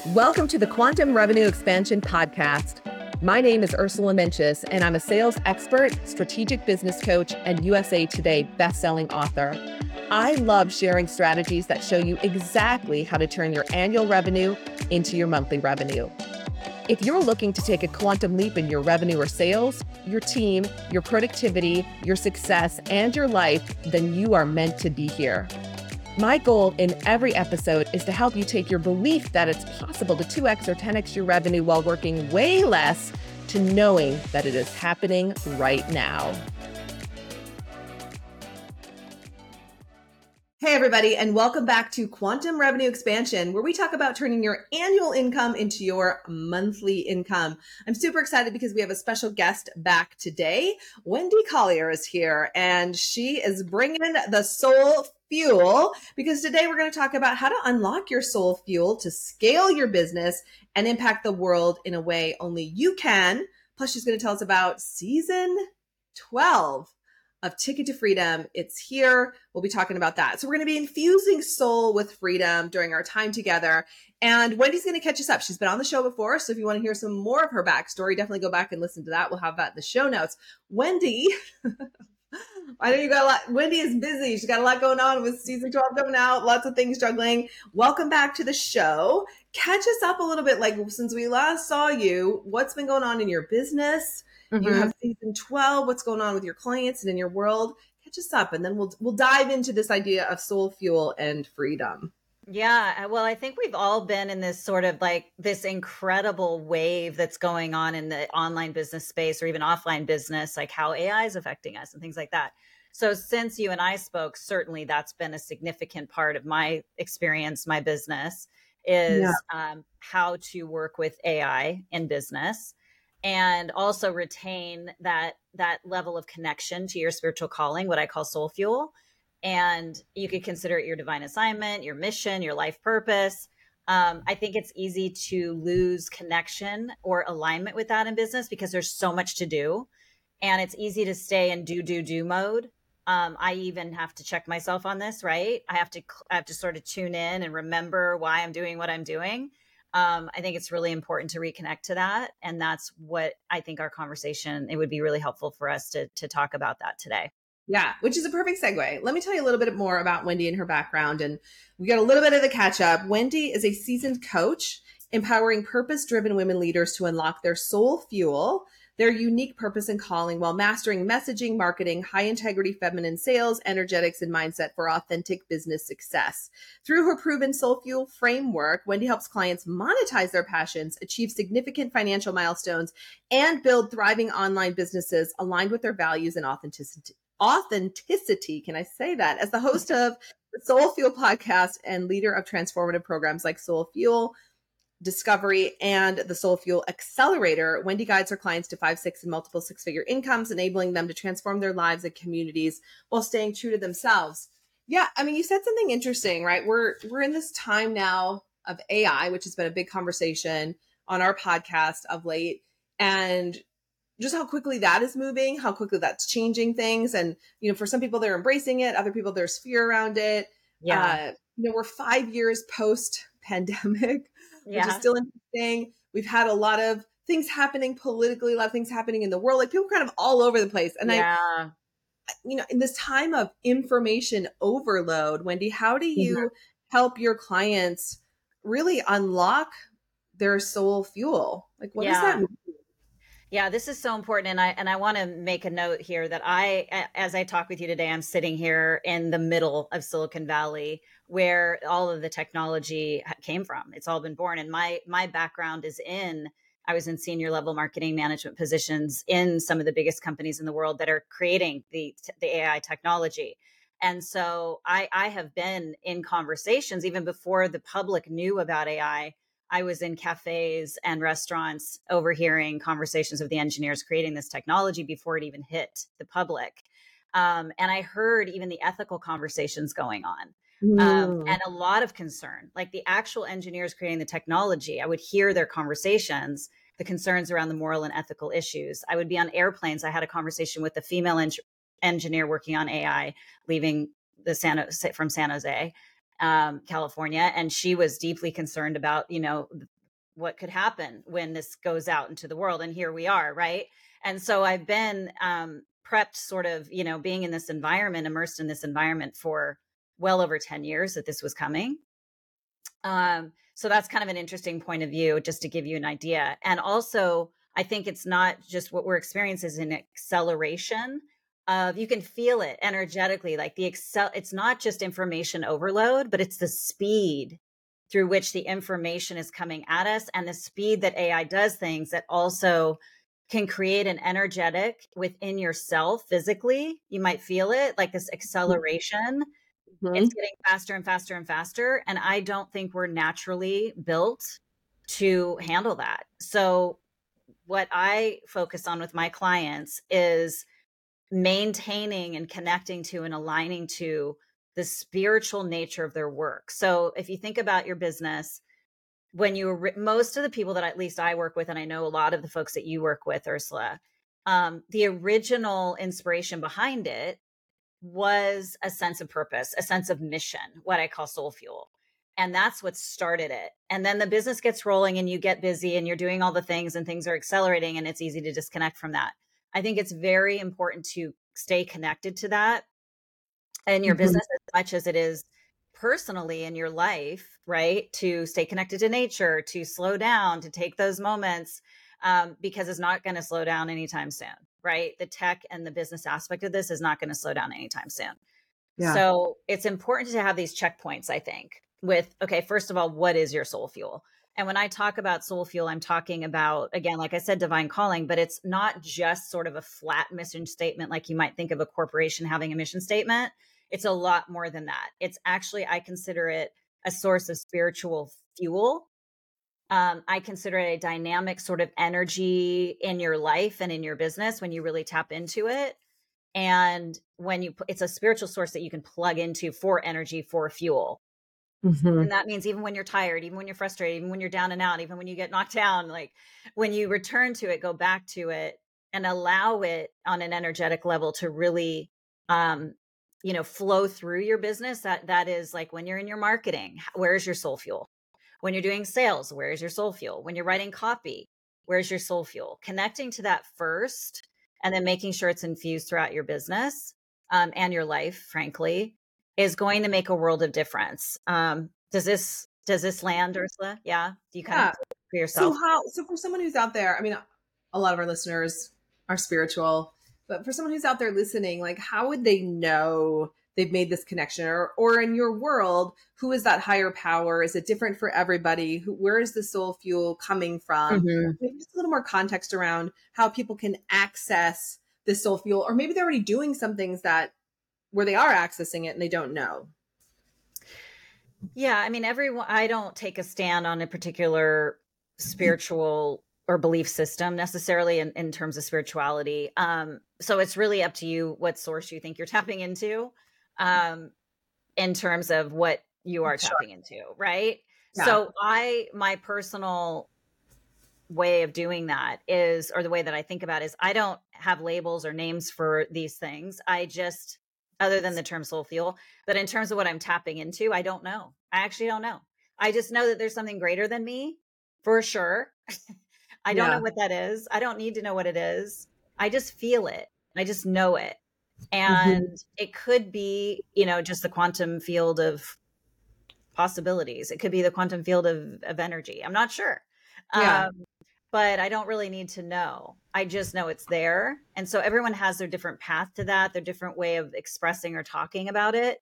Welcome to the Quantum Revenue Expansion Podcast. My name is Ursula Mencius, and I'm a sales expert, strategic business coach, and USA Today bestselling author. I love sharing strategies that show you exactly how to turn your annual revenue into your monthly revenue. If you're looking to take a quantum leap in your revenue or sales, your team, your productivity, your success, and your life, then you are meant to be here. My goal in every episode is to help you take your belief that it's possible to 2x or 10x your revenue while working way less to knowing that it is happening right now. Hey, everybody, and welcome back to Quantum Revenue Expansion, where we talk about turning your annual income into your monthly income. I'm super excited because we have a special guest back today. Wendy Collier is here, and she is bringing the soul fuel because today we're going to talk about how to unlock your soul fuel to scale your business and impact the world in a way only you can. Plus, she's going to tell us about season 12 of Ticket to Freedom. It's here. We'll be talking about that. So we're going to be infusing soul with freedom during our time together. And Wendy's going to catch us up. She's been on the show before. So if you want to hear some more of her backstory, definitely go back and listen to that. We'll have that in the show notes. Wendy, I know you got a lot. Wendy is busy. She's got a lot going on with season 12 coming out. Lots of things juggling. Welcome back to the show. Catch us up a little bit. Like since we last saw you, what's been going on in your business? You have season 12. What's going on with your clients and in your world? Catch us up, and then we'll dive into this idea of soul fuel and freedom. Yeah, well, I think we've all been in this sort of like this incredible wave that's going on in the online business space or even offline business, like how AI is affecting us and things like that. So since you and I spoke, certainly that's been a significant part of my experience, my business is how to work with AI in business and also retain that level of connection to your spiritual calling, what I call soul fuel. And you could consider it your divine assignment, your mission, your life purpose. I think it's easy to lose connection or alignment with that in business because there's so much to do. And it's easy to stay in do mode. I even have to check myself on this, right? I have to sort of tune in and remember why I'm doing what I'm doing. I think it's really important to reconnect to that. And that's what I think our conversation, it would be really helpful for us to talk about that today. Yeah, which is a perfect segue. Let me tell you a little bit more about Wendy and her background. And we got a little bit of the catch up. Wendy is a seasoned coach, empowering purpose-driven women leaders to unlock their soul fuel, their unique purpose and calling while mastering messaging, marketing, high integrity feminine sales, energetics, and mindset for authentic business success. Through her proven soul fuel framework, Wendy helps clients monetize their passions, achieve significant financial milestones, and build thriving online businesses aligned with their values and authenticity. Can I say that? As the host of the Soul Fuel podcast and leader of transformative programs like Soul Fuel Discovery and the Soul Fuel Accelerator, Wendy guides her clients to 5, 6, and multiple six-figure incomes, enabling them to transform their lives and communities while staying true to themselves. Yeah, I mean, you said something interesting, right? We're in this time now of AI, which has been a big conversation on our podcast of late, and just how quickly that is moving, how quickly that's changing things. And, for some people, they're embracing it. Other people, there's fear around it. Yeah. We're 5 years post-pandemic, which is still interesting. We've had a lot of things happening politically, a lot of things happening in the world. Like people kind of all over the place. And in this time of information overload, Wendy, how do you help your clients really unlock their soul fuel? Like, what does that mean? Yeah, this is so important. And I want to make a note here that as I talk with you today, I'm sitting here in the middle of Silicon Valley where all of the technology came from. It's all been born. And my background is I was in senior level marketing management positions in some of the biggest companies in the world that are creating the AI technology. And so I have been in conversations even before the public knew about AI. I was in cafes and restaurants overhearing conversations of the engineers creating this technology before it even hit the public. And I heard even the ethical conversations going on and a lot of concern, like the actual engineers creating the technology. I would hear their conversations, the concerns around the moral and ethical issues. I would be on airplanes. I had a conversation with a female engineer working on AI, leaving from San Jose. California, and she was deeply concerned about, what could happen when this goes out into the world. And here we are, right? And so I've been prepped, sort of, being in this environment, immersed in this environment for well over 10 years that this was coming. So that's kind of an interesting point of view, just to give you an idea. And also, I think it's not just what we're experiencing is an acceleration of, you can feel it energetically, like it's not just information overload, but it's the speed through which the information is coming at us, and the speed that AI does things that also can create an energetic within yourself physically. You might feel it, like this acceleration. It's getting faster and faster and faster. And I don't think we're naturally built to handle that. So what I focus on with my clients is maintaining and connecting to and aligning to the spiritual nature of their work. So if you think about your business, when most of the people that at least I work with, and I know a lot of the folks that you work with, Ursula, the original inspiration behind it was a sense of purpose, a sense of mission, what I call soul fuel. And that's what started it. And then the business gets rolling and you get busy and you're doing all the things and things are accelerating, and it's easy to disconnect from that. I think it's very important to stay connected to that in your business as much as it is personally in your life, right? To stay connected to nature, to slow down, to take those moments, because it's not going to slow down anytime soon, right? The tech and the business aspect of this is not going to slow down anytime soon. Yeah. So it's important to have these checkpoints, I think, with, okay, first of all, what is your soul fuel? And when I talk about soul fuel, I'm talking about, again, like I said, divine calling, but it's not just sort of a flat mission statement like you might think of a corporation having a mission statement. It's a lot more than that. It's actually, I consider it a source of spiritual fuel. I consider it a dynamic sort of energy in your life and in your business when you really tap into it. And when it's a spiritual source that you can plug into for energy, for fuel. And that means even when you're tired, even when you're frustrated, even when you're down and out, even when you get knocked down, like when you return to it, go back to it and allow it on an energetic level to really, flow through your business. That is like when you're in your marketing, where's your soul fuel? When you're doing sales, where's your soul fuel? When you're writing copy, where's your soul fuel? Connecting to that first, and then making sure it's infused throughout your business and your life, frankly, is going to make a world of difference. Does this land, Ursula? Yeah. Do you kind of for yourself? So for someone who's out there, I mean, a lot of our listeners are spiritual, but for someone who's out there listening, like, how would they know they've made this connection? Or in your world, who is that higher power? Is it different for everybody? Where is the soul fuel coming from? Maybe just a little more context around how people can access the soul fuel, or maybe they're already doing some things where they are accessing it and they don't know. Yeah. I mean, I don't take a stand on a particular spiritual or belief system necessarily in terms of spirituality. So it's really up to you what source you think you're tapping into, in terms of what you are tapping into. Right. Yeah. So my personal way of doing that is, or the way that I think about it is, I don't have labels or names for these things. I just, other than the term soul fuel, but in terms of what I'm tapping into, I don't know. I actually don't know. I just know that there's something greater than me, for sure. I don't know what that is. I don't need to know what it is. I just feel it. I just know it. And it could be, just the quantum field of possibilities. It could be the quantum field of energy. I'm not sure. Yeah. But I don't really need to know. I just know it's there. And so everyone has their different path to that, their different way of expressing or talking about it.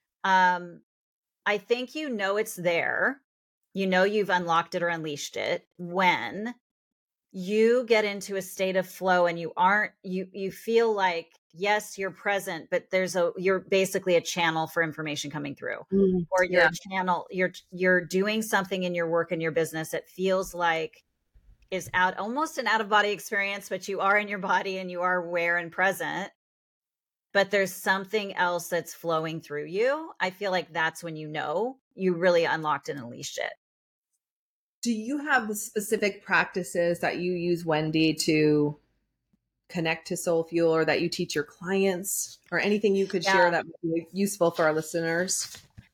I think it's there. You've unlocked it or unleashed it when you get into a state of flow and you feel like, yes, you're present, but you're basically a channel for information coming through, or you're a channel, you're doing something in your work and your business that feels like is almost an out of body experience, but you are in your body and you are aware and present, but there's something else that's flowing through you. I feel like that's when you really unlocked and unleashed it. Do you have the specific practices that you use, Wendy, to connect to soul fuel, or that you teach your clients, or anything you could share that would be useful for our listeners?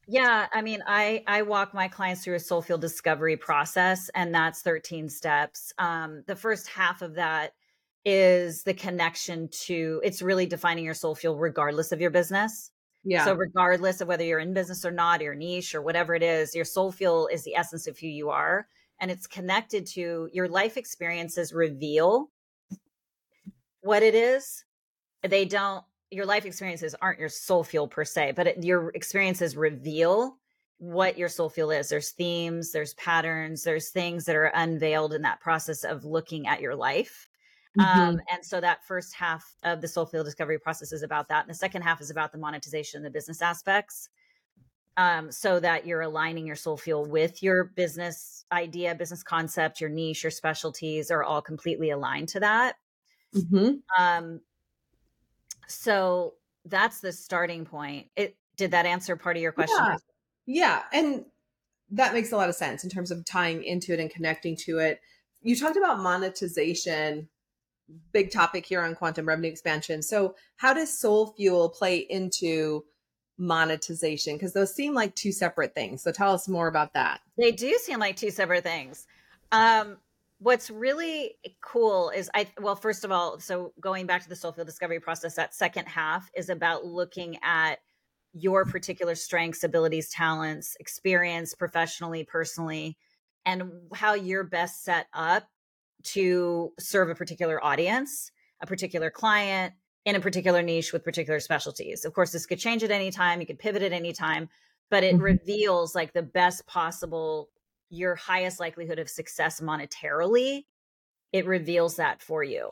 Yeah, I mean, I walk my clients through a soul field discovery process, and that's 13 steps. The first half of that is the connection to it's really defining your soul field regardless of your business. So Yeah. regardless of whether you're in business or not, your niche or whatever it is, your soul field is the essence of who you are, and it's connected to your life experiences reveal what it is. They don't, your life experiences aren't your soul field per se, but your experiences reveal what your soul field is. There's themes, there's patterns, there's things that are unveiled in that process of looking at your life. Hmm. And so that first half of the soul field discovery process is about that. And the second half is about the monetization, the business aspects, so that you're aligning your soul field with your business idea, business concept, your niche, your specialties are all completely aligned to that. Hmm. Um, So that's the starting point. Did that answer part of your question? Yeah. Yeah. And that makes a lot of sense in terms of tying into it and connecting to it. You talked about monetization, big topic here on quantum revenue expansion. So, how does Soul Fuel play into monetization? Because those seem like two separate things. So, tell us more about that. They do seem like two separate things. Um, what's really cool is well, first of all, so going back to the soul field discovery process, that second half is about looking at your particular strengths, abilities, talents, experience professionally, personally, and how you're best set up to serve a particular audience, a particular client in a particular niche with particular specialties. Of course, this could change at any time. You could pivot at any time, but it Mhm. reveals like the best possible, your highest likelihood of success monetarily. It reveals that for you.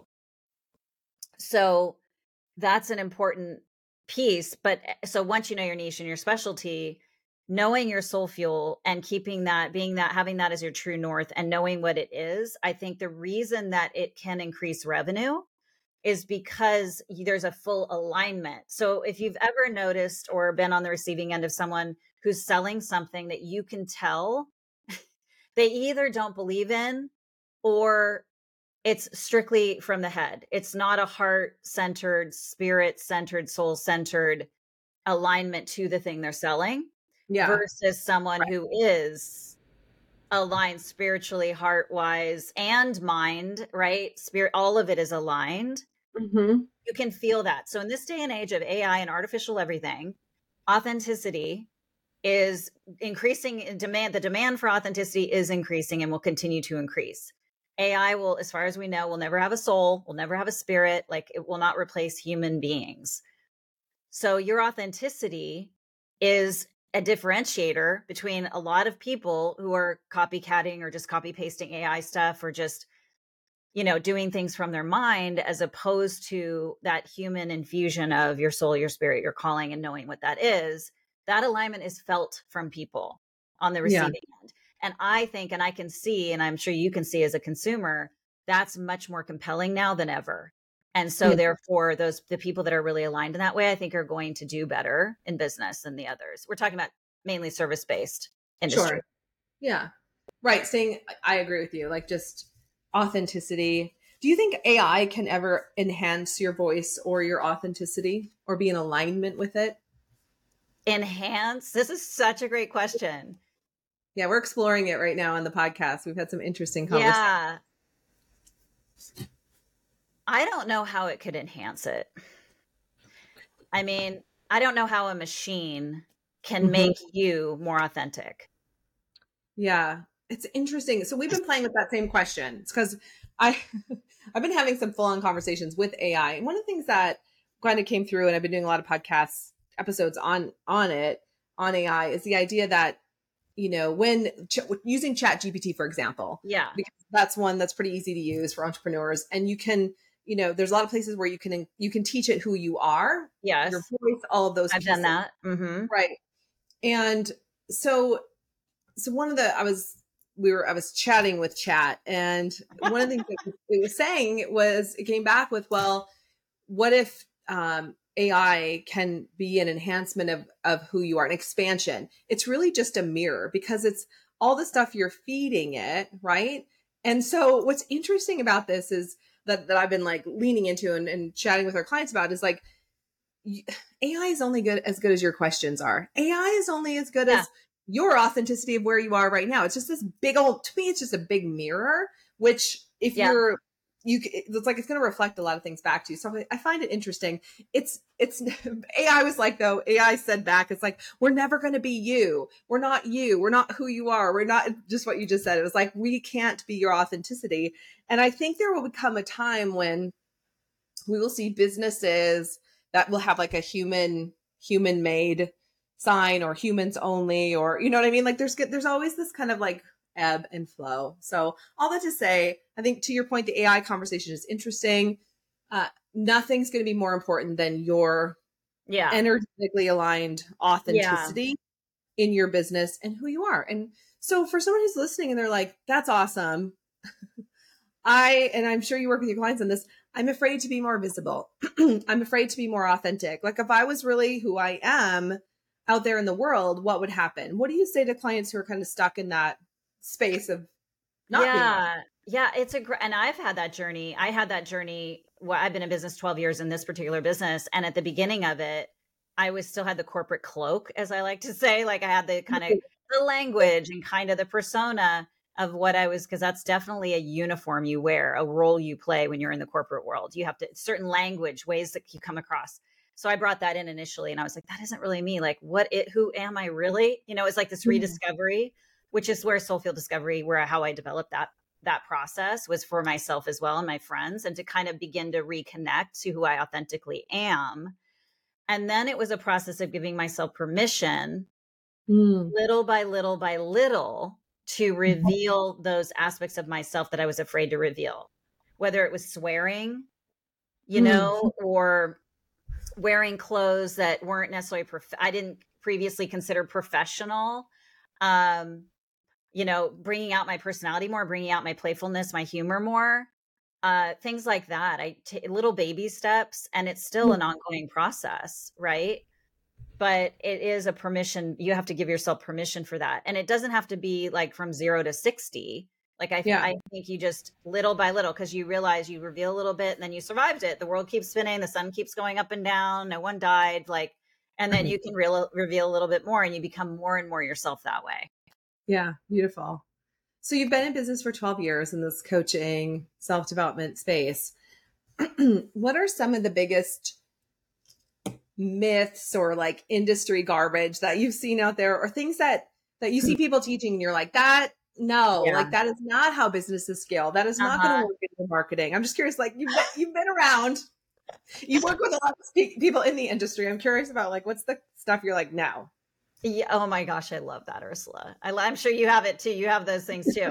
So that's an important piece. But so once you know your niche and your specialty, knowing your soul fuel and keeping that, being that, having that as your true north and knowing what it is, I think the reason that it can increase revenue is because there's a full alignment. So if you've ever noticed or been on the receiving end of someone who's selling something that you can tell they either don't believe in or it's strictly from the head. It's not a heart centered, spirit centered, soul centered alignment to the thing they're selling Yeah. versus someone who is aligned spiritually, heart wise, and mind, right? Spirit, all of it is aligned. Hmm. You can feel that. So, in this day and age of AI and artificial everything, authenticity is increasing in demand. The demand for authenticity is increasing and will continue to increase. AI will, as far as we know, will never have a soul, will never have a spirit, like it will not replace human beings. So your authenticity is a differentiator between a lot of people who are copycatting or just copy pasting AI stuff or just, doing things from their mind as opposed to that human infusion of your soul, your spirit, your calling, and knowing what that is. That alignment is felt from people on the Yeah. receiving end. And I think, and I can see, and I'm sure you can see as a consumer, that's much more compelling now than ever. And so Yeah. therefore the people that are really aligned in that way, I think are going to do better in business than the others. We're talking about mainly service-based industry. Sure. Yeah. Right. Saying, I agree with you. Like just authenticity. Do you think AI can ever enhance your voice or your authenticity or be in alignment with it? Enhance. This is such a great question. Yeah, we're exploring it right now on the podcast. We've had some interesting conversations. Yeah. I don't know how it could enhance it. I mean, I don't know how a machine can Mhm. make you more authentic. Yeah, it's interesting. So we've been playing with that same question. It's because I I've been having some full-on conversations with AI. And one of the things that kind of came through, and I've been doing a lot of podcast episodes on it, on AI, is the idea that, when using Chat GPT, for example, Yeah. because that's one that's pretty easy to use for entrepreneurs. And you can, there's a lot of places where you can teach it who you are, your Yes. voice, all of those I've done pieces. that. Mhm. Right. And so one of the I was chatting with chat, and one of the things that it was saying was, it came back with, well, what if AI can be an enhancement of who you are, an expansion? It's really just a mirror because it's all the stuff you're feeding it, right? And so what's interesting about this is that I've been like leaning into and chatting with our clients about is like, AI is only good as your questions are. AI is only as good Yeah. as your authenticity of where you are right now. It's just this big old, to me, it's just a big mirror, which if Yeah. it's like, it's going to reflect a lot of things back to you. So I find it interesting. It's AI was like, though, AI said back, it's like, we're never going to be you. We're not you. We're not who you are. We're not just what you just said. It was like, we can't be your authenticity. And I think there will become a time when we will see businesses that will have like a human made sign, or humans only, or you know what I mean? Like there's always this kind of like ebb and flow. So all that to say, I think to your point, the AI conversation is interesting. Nothing's going to be more important than your Yeah. energetically aligned Yeah. authenticity in your business and who you are. And so for someone who's listening and they're like, that's awesome. And I'm sure you work with your clients on this. I'm afraid to be more visible. I'm afraid to be more authentic. Like if I was really who I am out there in the world, what would happen? What do you say to clients who are kind of stuck in that space of not being authentic? Yeah. It's and I've had that journey. I had that journey. Well, I've been in business 12 years in this particular business. And at the beginning of it, I was still had the corporate cloak, as I like to say. Like I had the kind of the language and kind of the persona of what I was, because that's definitely a uniform you wear, a role you play when you're in the corporate world. You have to certain language, ways that you come across. So I brought that in initially and I was like, that isn't really me. Like who am I really? It's like this rediscovery, which is where Soulfield Discovery, where how I developed that process was for myself as well and my friends, and to kind of begin to reconnect to who I authentically am. And then it was a process of giving myself permission, little by little by little, to reveal those aspects of myself that I was afraid to reveal, whether it was swearing, or wearing clothes that weren't necessarily, I didn't previously consider professional. Bringing out my personality more, bringing out my playfulness, my humor more, things like that. Little baby steps, and it's still an ongoing process, right? But it is a permission. You have to give yourself permission for that. And it doesn't have to be like from 0 to 60. Like I think you just little by little, because you realize you reveal a little bit and then you survived it. The world keeps spinning. The sun keeps going up and down. No one died. And then you can reveal a little bit more and you become more and more yourself that way. Yeah, beautiful. So you've been in business for 12 years in this coaching, self-development space. What are some of the biggest myths or like industry garbage that you've seen out there, or things that you see people teaching and you're like, that is not how businesses scale. That is not going to work in the marketing. I'm just curious, like you've been around, you work with a lot of people in the industry. I'm curious about like, what's the stuff you're like, no. Yeah. Oh my gosh. I love that, Ursula. I'm sure you have it too. You have those things too.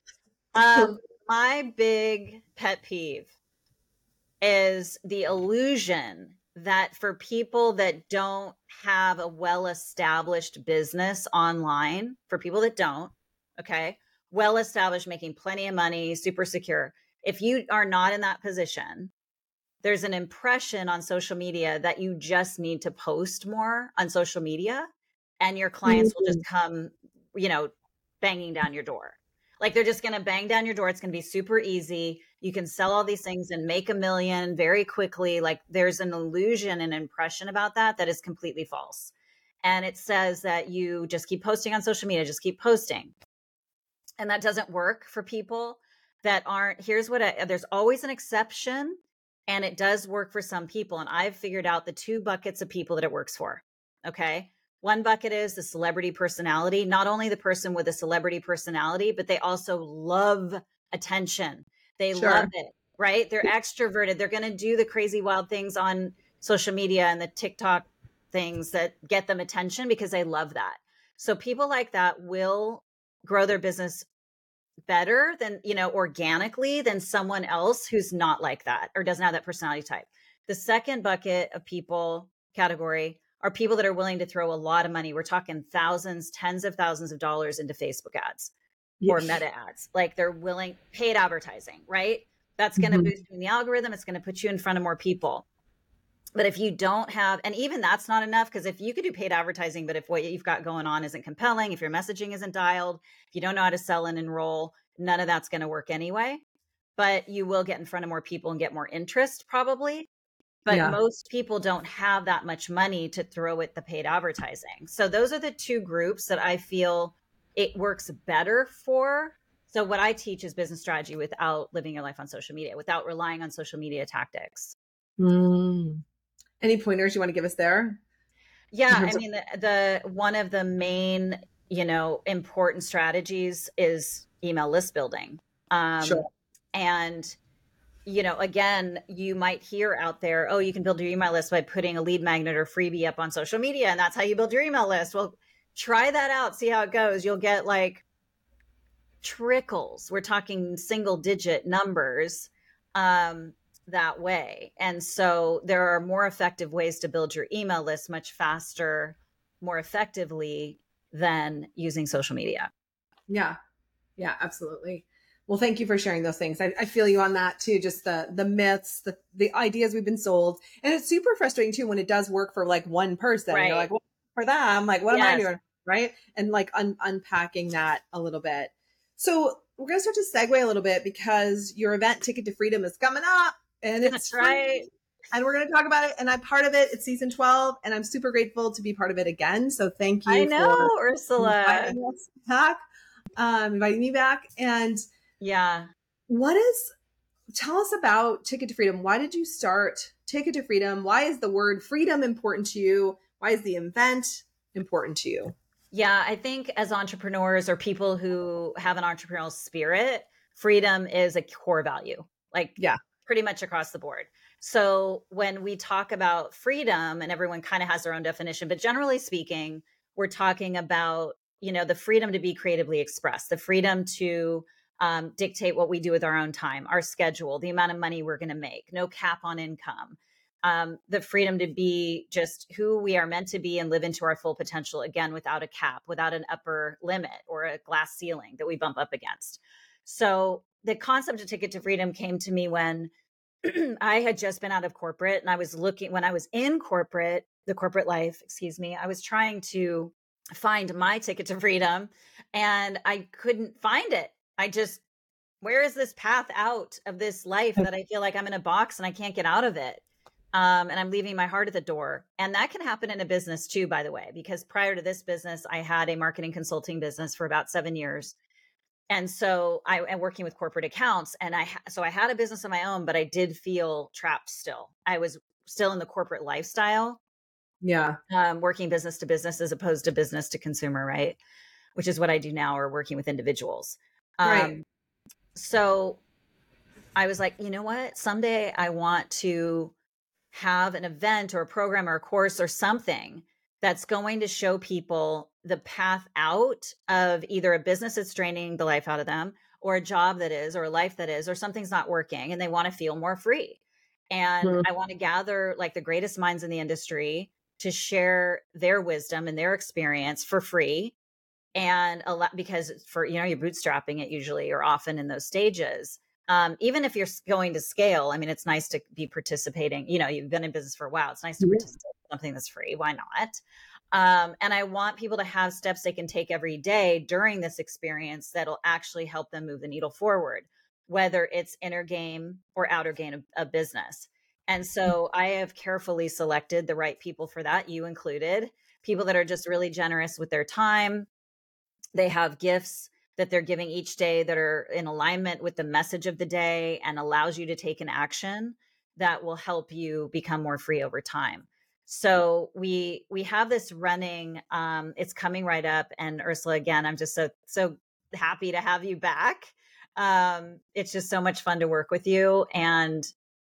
My big pet peeve is the illusion that for people that don't have a well-established business online, for people that don't, okay, well-established, making plenty of money, super secure, if you are not in that position, there's an impression on social media that you just need to post more on social media and your clients will just come, banging down your door. Like they're just going to bang down your door. It's going to be super easy. You can sell all these things and make $1 million very quickly. Like there's an illusion and impression about that is completely false. And it says that you just keep posting on social media, just keep posting. And that doesn't work for people that aren't, there's always an exception, and it does work for some people. And I've figured out the 2 buckets of people that it works for. Okay. One bucket is the celebrity personality, not only the person with a celebrity personality, but they also love attention. They love it, right? They're extroverted. They're going to do the crazy wild things on social media and the TikTok things that get them attention because they love that. So people like that will grow their business better than, organically than someone else who's not like that or doesn't have that personality type. The second bucket of people category are people that are willing to throw a lot of money. We're talking thousands, tens of thousands of dollars into Facebook ads or Meta ads. Like they're willing, paid advertising, right? That's going to boost you in the algorithm. It's going to put you in front of more people. But if you don't have, and even that's not enough, because if you could do paid advertising, but if what you've got going on isn't compelling, if your messaging isn't dialed, if you don't know how to sell and enroll, none of that's going to work anyway. But you will get in front of more people and get more interest probably. but Yeah. most people don't have that much money to throw at the paid advertising. So those are the two groups that I feel it works better for. So what I teach is business strategy without living your life on social media, without relying on social media tactics. Mm. Any pointers you want to give us there in Yeah, I terms of? mean the one of the main, important strategies is email list building. Sure. And again, you might hear out there, oh, you can build your email list by putting a lead magnet or freebie up on social media, and that's how you build your email list. Well, try that out, see how it goes. You'll get like trickles. We're talking single digit numbers that way. And so there are more effective ways to build your email list much faster, more effectively than using social media. Yeah. Yeah, absolutely. Well, thank you for sharing those things. I feel you on that too. Just the myths, the ideas we've been sold. And it's super frustrating too when it does work for like one person. And you're Right. like, well, for them, like, what am I Yes. doing? Right. And like unpacking that a little bit. So we're going to start to segue a little bit because your event Ticket to Freedom is coming up and it's That's free. right. And we're going to talk about it. And I'm part of it. It's season 12 and I'm super grateful to be part of it again. So thank I you for know, Ursula. inviting us back, inviting me back. And Yeah. tell us about Ticket to Freedom. Why did you start Ticket to Freedom? Why is the word freedom important to you? Why is the event important to you? Yeah, I think as entrepreneurs or people who have an entrepreneurial spirit, freedom is a core value, like Yeah. pretty much across the board. So when we talk about freedom, and everyone kind of has their own definition, but generally speaking, we're talking about, the freedom to be creatively expressed, the freedom to dictate what we do with our own time, our schedule, the amount of money we're going to make, no cap on income, the freedom to be just who we are meant to be and live into our full potential, again, without a cap, without an upper limit or a glass ceiling that we bump up against. So the concept of Ticket to Freedom came to me when I had just been out of corporate, and I was looking, when I was in the corporate life, excuse me, I was trying to find my ticket to freedom and I couldn't find it. Where is this path out of this life that I feel like I'm in a box and I can't get out of it? And I'm leaving my heart at the door. And that can happen in a business too, by the way, because prior to this business, I had a marketing consulting business for about 7 years. And so I am working with corporate accounts, and so I had a business of my own, but I did feel trapped still. I was still in the corporate lifestyle, Yeah. working business to business as opposed to business to consumer, right? Which is what I do now, or working with individuals. Right. So I was like, you know what? Someday I want to have an event or a program or a course or something that's going to show people the path out of either a business that's draining the life out of them, or a job that is, or a life that is, or something's not working and they want to feel more free. And Mhm. I want to gather like the greatest minds in the industry to share their wisdom and their experience for free. And a lot, because you're bootstrapping it usually, or often in those stages. Even if you're going to scale, I mean, it's nice to be participating. You've been in business for a while. It's nice to participate in something that's free. Why not? And I want people to have steps they can take every day during this experience that'll actually help them move the needle forward, whether it's inner game or outer game of business. And so I have carefully selected the right people for that, you included, people that are just really generous with their time. They have gifts that they're giving each day that are in alignment with the message of the day and allows you to take an action that will help you become more free over time. So we have this running. It's coming right up. And Ursula, again, I'm just so happy to have you back. It's just so much fun to work with you. And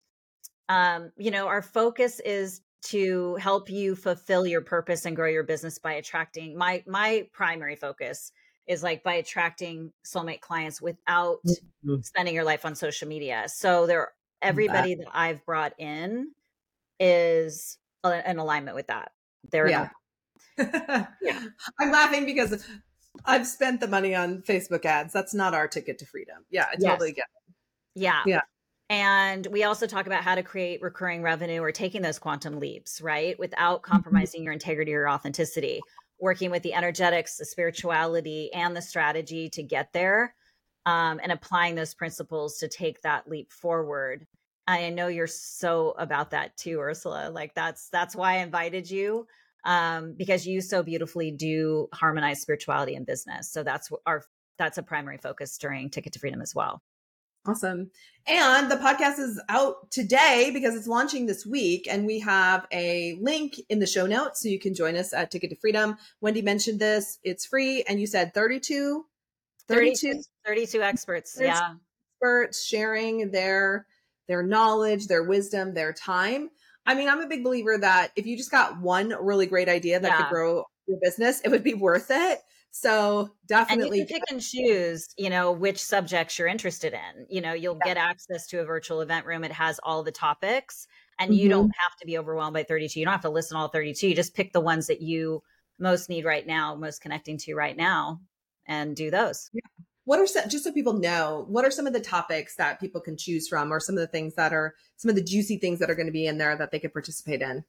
our focus is to help you fulfill your purpose and grow your business by attracting my primary focus is like by attracting soulmate clients without Mhm. spending your life on social media. So That. everybody that I've brought in is in alignment with that. They're in Yeah. a, yeah. I'm laughing because I've spent the money on Facebook ads. That's not our ticket to freedom. Yeah, I Yes. totally get it. Yeah. Yeah. And we also talk about how to create recurring revenue or taking those quantum leaps, right? Without compromising your integrity or authenticity, working with the energetics, the spirituality, and the strategy to get there, and applying those principles to take that leap forward. I know you're so about that too, Ursula. Like that's why I invited you, because you so beautifully do harmonize spirituality and business. So that's a primary focus during Ticket to Freedom as well. Awesome. And the podcast is out today because it's launching this week. And we have a link in the show notes so you can join us at Ticket to Freedom. Wendy mentioned this. It's free. And you said 32 experts. Yeah. Experts sharing their knowledge, their wisdom, their time. I mean, I'm a big believer that if you just got one really great idea that could grow your business, it would be worth it. So definitely. And you can pick and choose, which subjects you're interested in. You'll get access to a virtual event room. It has all the topics, and you don't have to be overwhelmed by 32. You don't have to listen to all 32. You just pick the ones that you most need right now, most connecting to right now, and do those. Yeah. What are just so people know, what are some of the topics that people can choose from, or some of the things that are some of the juicy things that are going to be in there that they could participate in?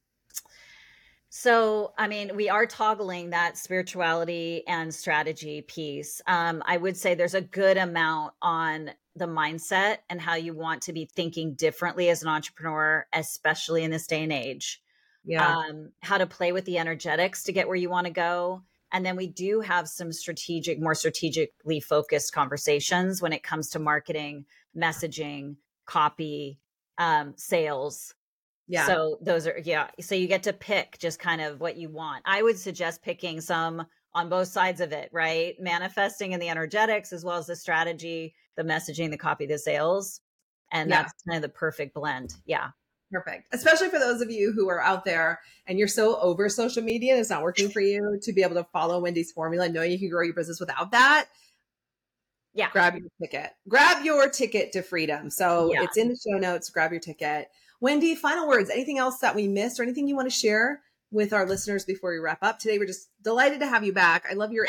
So, I mean, we are toggling that spirituality and strategy piece. I would say there's a good amount on the mindset and how you want to be thinking differently as an entrepreneur, especially in this day and age. Yeah. How to play with the energetics to get where you want to go. And then we do have some more strategically focused conversations when it comes to marketing, messaging, copy, sales. Yeah. So those are, so you get to pick just kind of what you want. I would suggest picking some on both sides of it, right? Manifesting in the energetics, as well as the strategy, the messaging, the copy, the sales. And that's kind of the perfect blend. Yeah. Perfect. Especially for those of you who are out there and you're so over social media and it's not working for you to be able to follow Wendy's formula, knowing you can grow your business without that. Yeah. Grab your ticket to freedom. So it's in the show notes. Grab your ticket. Wendy, final words. Anything else that we missed or anything you want to share with our listeners before we wrap up today? We're just delighted to have you back. I love your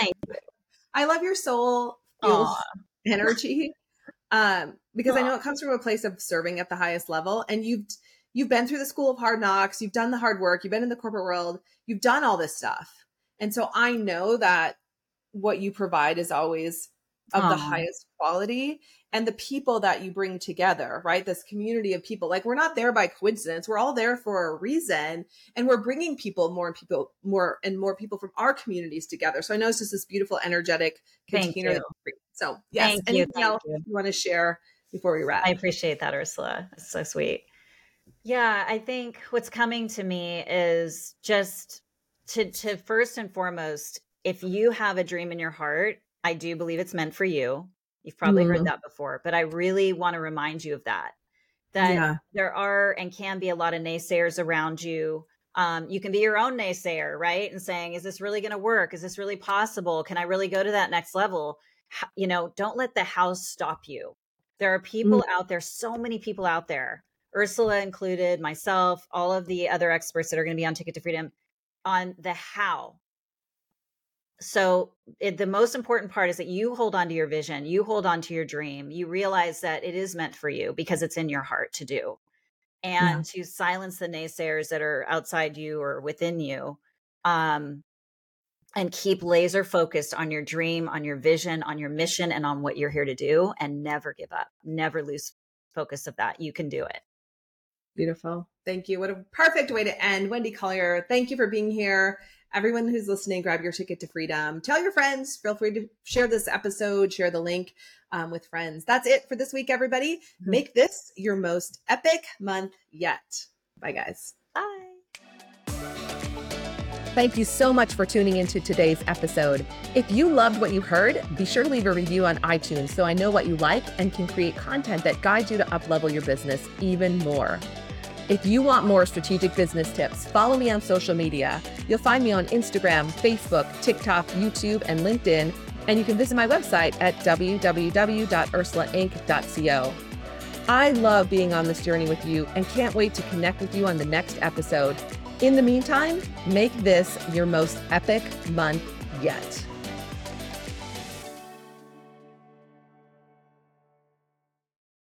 soul energy. Because I know it comes from a place of serving at the highest level, and you've been through the school of hard knocks. You've done the hard work. You've been in the corporate world. You've done all this stuff. And so I know that what you provide is always of the highest quality, and the people that you bring together, right? This community of people, like we're not there by coincidence. We're all there for a reason, and we're bringing more and more people from our communities together. So I know it's just this beautiful, energetic container. So yes, anything else you want to share before we wrap? I appreciate that, Ursula. That's so sweet. Yeah, I think what's coming to me is just to first and foremost, if you have a dream in your heart, I do believe it's meant for you. You've probably heard that before, but I really want to remind you of that there are and can be a lot of naysayers around you. You can be your own naysayer, right? And saying, is this really going to work? Is this really possible? Can I really go to that next level? Don't let the house stop you. There are people out there, so many people out there, Ursula included, myself, all of the other experts that are going to be on Ticket to Freedom on the how. So the most important part is that you hold on to your vision, you hold on to your dream, you realize that it is meant for you because it's in your heart to do, and to silence the naysayers that are outside you or within you, and keep laser focused on your dream, on your vision, on your mission, and on what you're here to do, and never give up, never lose focus of that. You can do it. Beautiful. Thank you. What a perfect way to end. Wendy Collier, thank you for being here. Everyone who's listening, grab your ticket to freedom. Tell your friends. Feel free to share this episode, share the link with friends. That's it for this week, everybody. Make this your most epic month yet. Bye, guys. Bye. Thank you so much for tuning into today's episode. If you loved what you heard, be sure to leave a review on iTunes so I know what you like and can create content that guides you to up-level your business even more. If you want more strategic business tips, follow me on social media. You'll find me on Instagram, Facebook, TikTok, YouTube, and LinkedIn. And you can visit my website at www.ursulainc.co. I love being on this journey with you and can't wait to connect with you on the next episode. In the meantime, make this your most epic month yet.